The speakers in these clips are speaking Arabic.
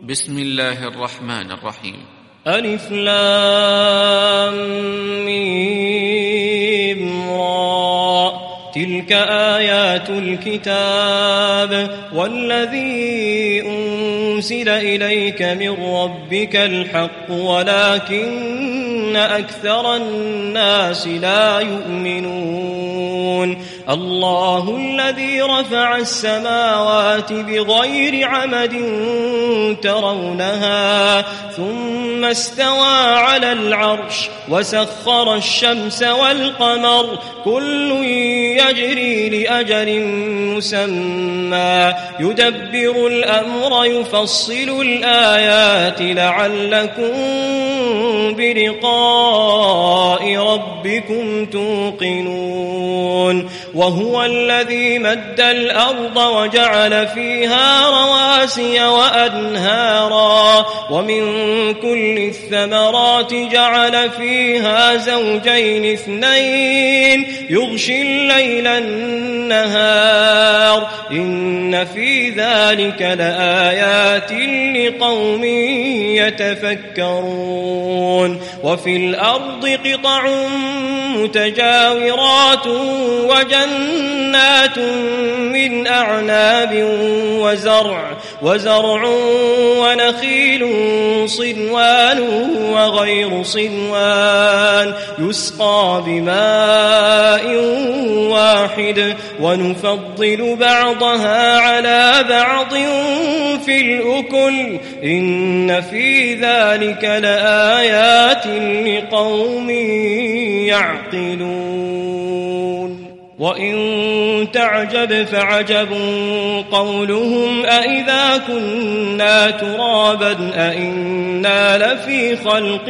بسم الله الرحمن الرحيم. ألف لام ميم را تلك آيات الكتاب والذي أنزل إليك من ربك الحق ولكن أكثر الناس لا يؤمنون. الله الذي رفع السماوات بغير عمد ترونها ثم استوى على العرش وسخر الشمس والقمر كل يجري لأجل مسمى يدبر الأمر يفصل الآيات لعلكم بلقاء ربكم توقنون. وهو الذي مد الأرض وجعل فيها رواسي وأنهارا ومن كل الثمرات جعل فيها زوجين اثنين يغشي الليل النهار إن في ذلك لآيات لقوم يتفكرون. وفي الأرض قطع متجاورات وجنات من أعناب وزرع ونخيل صنوان وغير صنوان يسقى بماء واحد ونفضل بعضها على بعض في الأكل إن في ذلك لآيات لقوم يعقلون. وإن تعجب فعجب قولهم أإذا كنا ترابا أإنا لفي خلق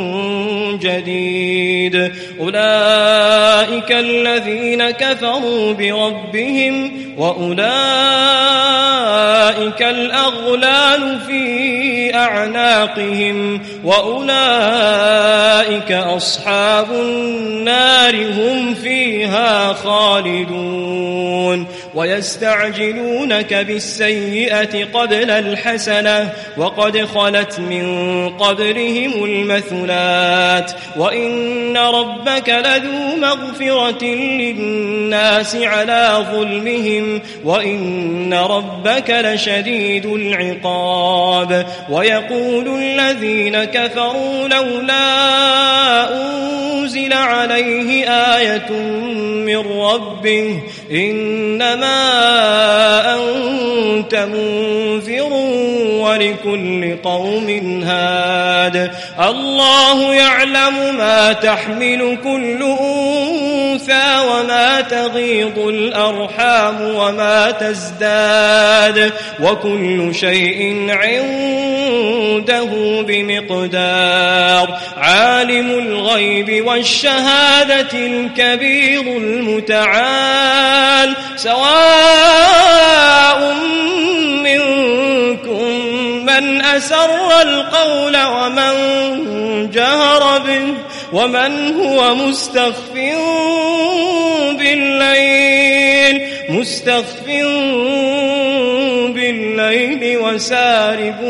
جديد أولئك الذين كفروا بربهم وأولئك الأغلال في أعناقهم وأولئك أصحاب النار هم فيها خالدون. ويستعجلونك بالسيئة قبل الحسنة وقد خلت من قبلهم المثلات وإن ربك لذو مغفرة للناس على ظلمهم وإن ربك لشديد العقاب. ويقول الذين كفروا لولا أنزل عليه آية من ربه إنما أنت منذر ولكل قوم هاد. الله يعلم ما تحمل كل أنثى وما تغيض الأرحام وما تزداد وكل شيء عنده بمقدار. عالم الغيب والشهادة الكبير المتعال سواء منكم من أسر القول ومن جهر به ومن هو مستخف بالليل وسارب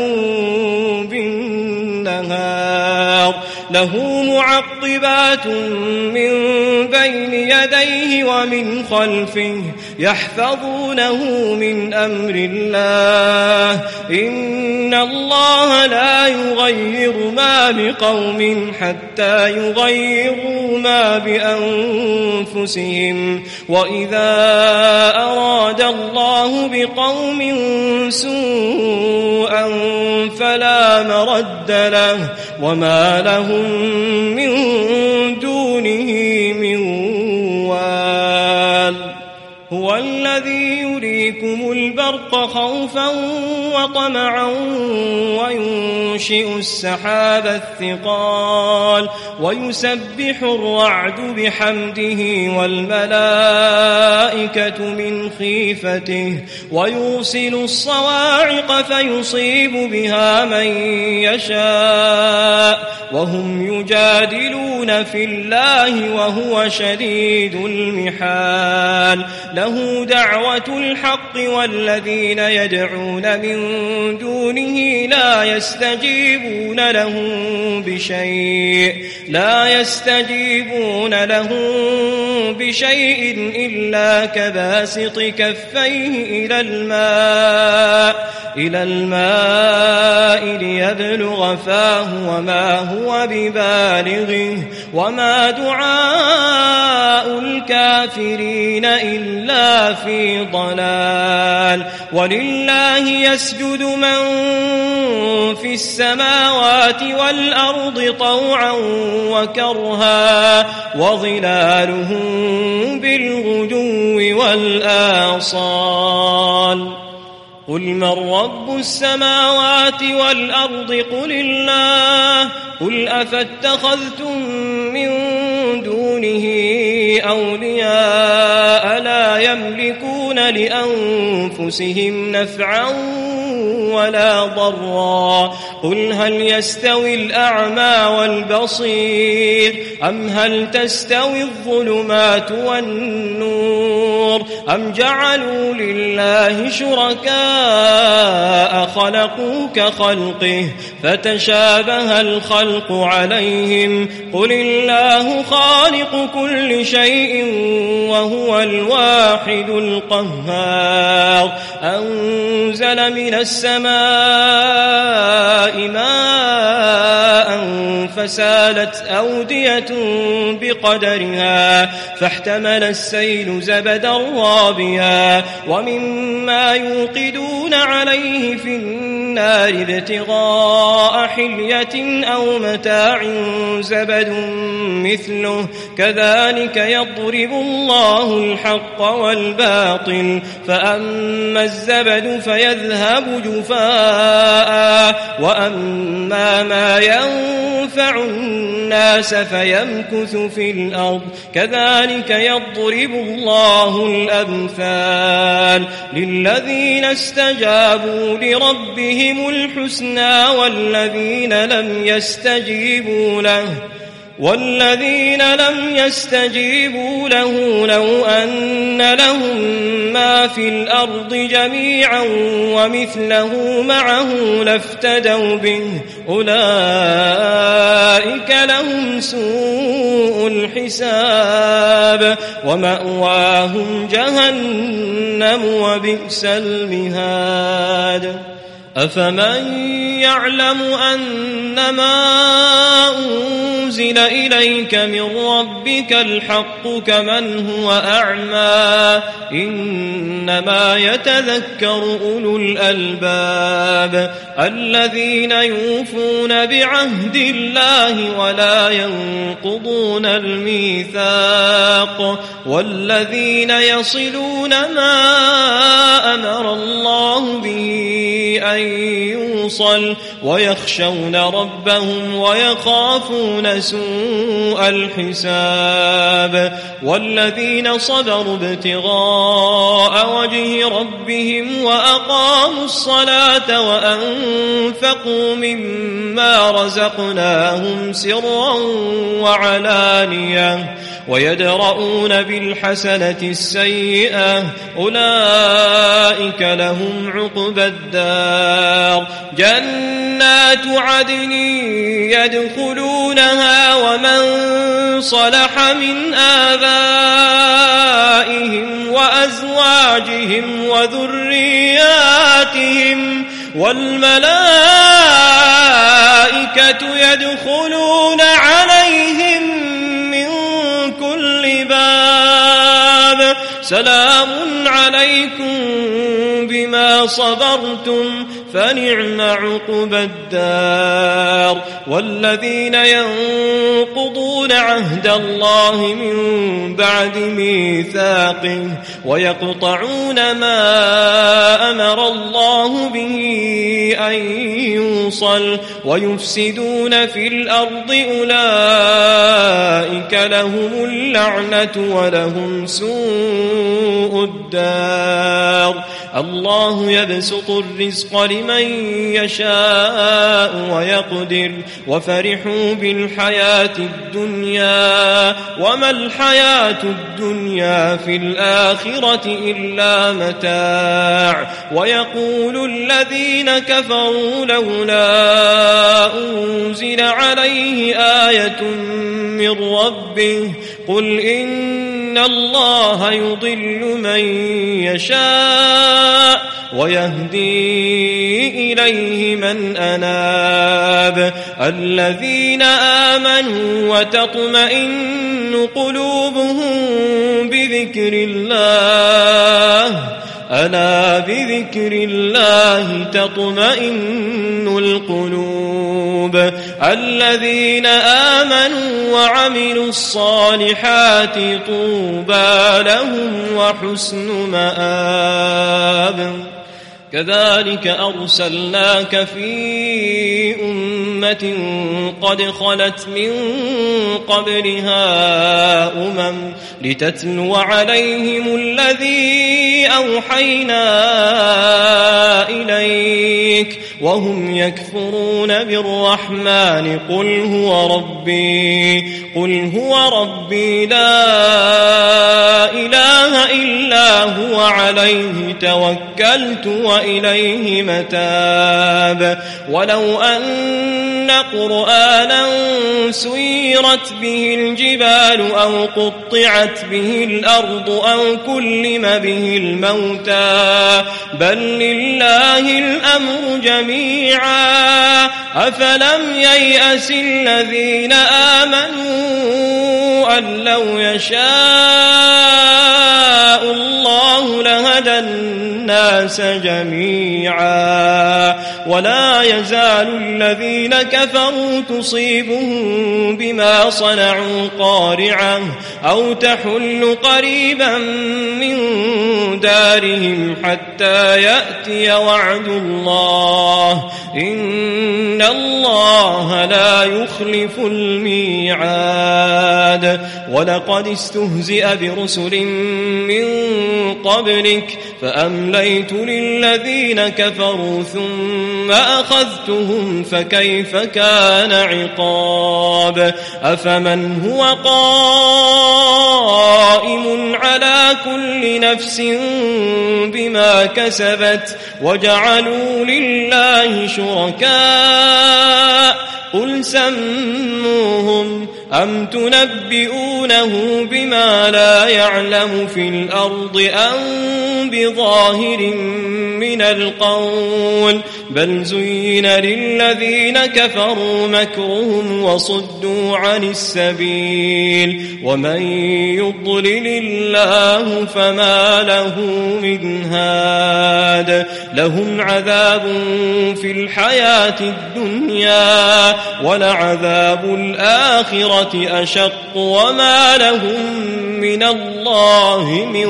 بالنهار. له معقبات من بين يديه ومن خلفه يحفظونه من أمر الله إن الله لا يغير ما بقوم حتى يغيروا ما بأنفسهم وإذا أراد الله بقوم سوءا فلا مرد له وما لهم من دونه من وال. هو الذي يريكم البرق خوفا وطمعا وينشئ السحاب الثقال ويسبح الرعد بحمده والملائكة من خيفته ويرسل الصواعق فيصيب بها من يشاء وهم يجادلون في الله وهو شديد المحال. له دعوة الحق بالحق والذين يدعون من دونه لا يستجيبون لهم بشيء إلا كباسط كفيه إلى الماء ليبلغ فاه وما هو ببالغه وما دعاء الكافرين إلا في ضلال. ولله يسجد من في السماوات والأرض طوعا وكرها وظلالهم بالغدو والآصال. قل من رب السماوات والأرض قل الله. قل أفاتخذتم من دونه أولياء لا يملكون لأنفسهم نفعا ولا ضرا. قل هل يستوي الأعمى والبصير أم هل تستوي الظلمات والنور أم جعلوا لله شركاء خلقوا كخلقه فتشابه الخلق عليهم. قل الله خالق كل شيء وهو الواحد القهار. أنزل من السماء ماء فسالت أودية بقدرها فاحتمل السيل زبدا رابيا ومما يوقدون عليه في النار ابتغاء حلية أو متاع زبد مثله كذلك يضرب الله الحق والباطل. فأما الزبد فيذهب جفاء وأما ما ينفع الناس فيمكث في الأرض كذلك يضرب الله الأمثال. للذين استجابوا لربهم الحسنى والذين لم يستجيبوا له لو أن لهم ما في الأرض جميعا ومثله معه لافتدوا به أولئك لهم سوء الحساب ومأواهم جهنم وبئس المهاد. أفمن يعلم أنما أنزل إليك من ربك الحق كمن هو أعمى إنما يتذكر أولو الألباب الذين يوفون بعهد الله ولا ينقضون الميثاق والذين يصلون ما أمر الله به أن يوصل ويخشون ربهم ويخافون سوء الحساب. والذين صبروا ابتغاء وجه ربهم وأقاموا الصلاة وأنفقوا مما رزقناهم سرا وعلانية ويدرؤون بالحسنة السيئة أولئك لهم عقبى الدار. جنات عدن يدخلونها ومن صلح من آبائهم وأزواجهم وذرياتهم والملائكة يدخلون عليهم من كل باب سلام عليكم بما صبرتم فنعم عقبى الدار. والذين ينقضون عهد الله من بعد ميثاقه ويقطعون ما أمر الله به أن يوصل ويفسدون في الأرض أولئك لهم اللعنة ولهم سوء الدار. الله يبسط الرزق لمن يشاء ويقدر وفرحوا بالحياة الدنيا وما الحياة الدنيا في الآخرة إلا متاع. ويقول الذين كفروا لولا أنزل عليه آية من ربه قل إن الله يضل من يشاء ويهدي إليه من أناب. الذين آمنوا وتطمئن قلوبهم بذكر الله ألا بذكر الله تطمئن القلوب. الذين آمنوا وعملوا الصالحات طوبى لهم وحسن مآب. كذلك أرسلناك في أمة قد خلت من قبلها لتتلو عليهم الذي أوحينا إليك وهم يكفرون بالرحمن قل هو ربي لا إله إلا هو عليه توكلت وإليه متاب. ولو أن قرآنا سيرت به الجبال أو قطعت به الأرض أو كلم به الموتى بل لله الأمر جميعا أفلم ييأس الذين آمنوا أن لو يشاء الله لهدى الناس جميعا. ولا يزال الذين كفروا تصيبهم بما صنعوا قارعة أو تحل قريبا من دارهم حتى يأتي وعد الله إن الله لا يخلف الميعاد. ولقد استهزئ برسل من قبلك فأمليت للذين كفروا ثم أخذتهم فكيف كان عقاب. أفمن هو قائم على كل نفس بما كسبت وجعلوا لله شركاء قل سموهم أم تنبئونه بما لا يعلم في الأرض أم بظاهر من القول بل زين للذين كفروا مكرهم وصدوا عن السبيل ومن يضلل الله فما له من هاد. لهم عذاب في الحياة الدنيا ولعذاب الآخرة أشق وما لهم من الله من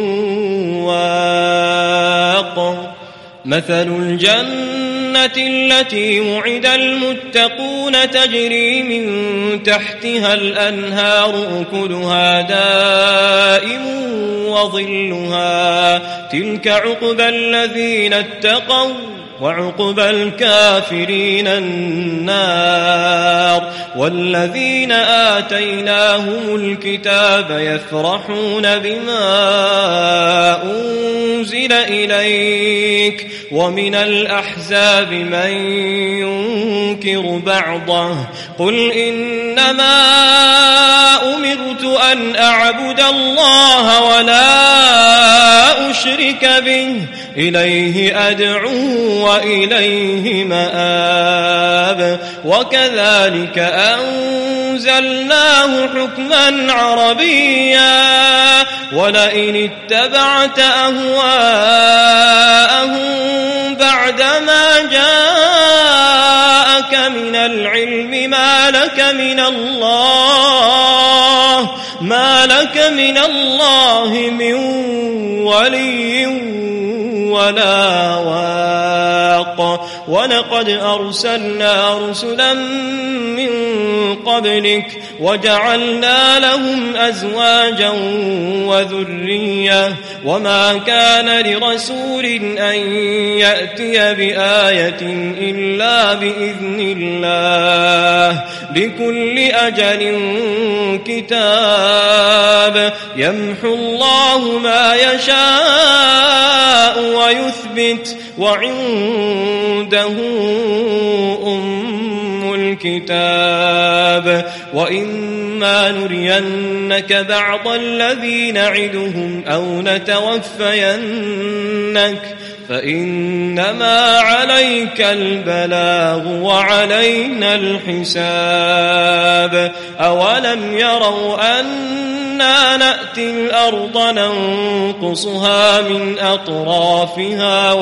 واق. مثل الجنة التي وعد المتقون تجري من تحتها الأنهار أكلها دائم وظلها تلك عقبى الذين اتقوا وعقبى الكافرين النار. والذين آتيناهم الكتاب يفرحون بما أنزل إليك ومن الأحزاب من ينكر بعضه قل إنما أمرت أن أعبد الله ولا أشرك به إليه أدعو وإليه مآب. وكذلك أنزلناه حكما عربيا ولئن اتبعت أهواءهم بعدما جاءك من العلم ما لك من الله من ولي ولا واق. ولقد أرسلنا رسلا من قبلك وجعلنا لهم أزواجا وذرية وما كان لرسول أن يأتي بآية إلا بإذن الله لكل أجل كتاب يمحو الله ما يشاء ويثبت وعنده الكتاب وإما نرينك بعض الذي نعدهم أو نتوفينك فإنما عليك البلاغ وعلينا الحساب أولم يروا أنا نأتي الأرض ننقصها من أطرافها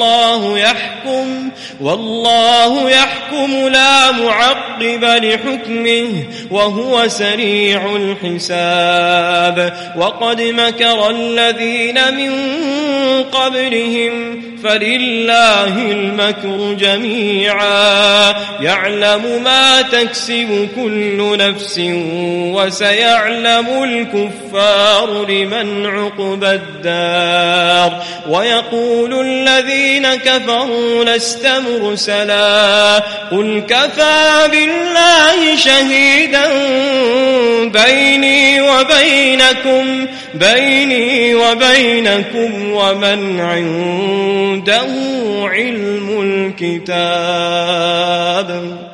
والله يحكم لا معقب لحكمه وهو سريع الحساب وقد مكر الذين من قبلهم فلله المكر جميعا يعلم ما تكسب كل نفس وسيعلم الكفار لمن عقبى الدار ويقول الذين كفروا لست مرسلا قل كفى بالله شهيدا بيني وبينكم ومن عنده علم الكتاب